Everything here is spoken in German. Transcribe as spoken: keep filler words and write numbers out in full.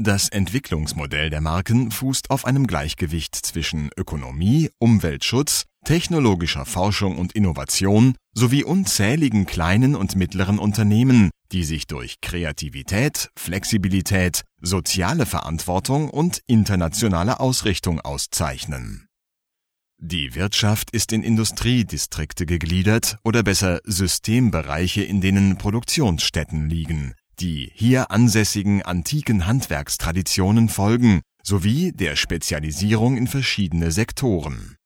Das Entwicklungsmodell der Marken fußt auf einem Gleichgewicht zwischen Ökonomie, Umweltschutz, technologischer Forschung und Innovation sowie unzähligen kleinen und mittleren Unternehmen, die sich durch Kreativität, Flexibilität, soziale Verantwortung und internationale Ausrichtung auszeichnen. Die Wirtschaft ist in Industriedistrikte gegliedert oder besser Systembereiche, in denen Produktionsstätten liegen, die hier ansässigen antiken Handwerkstraditionen folgen, sowie der Spezialisierung in verschiedene Sektoren.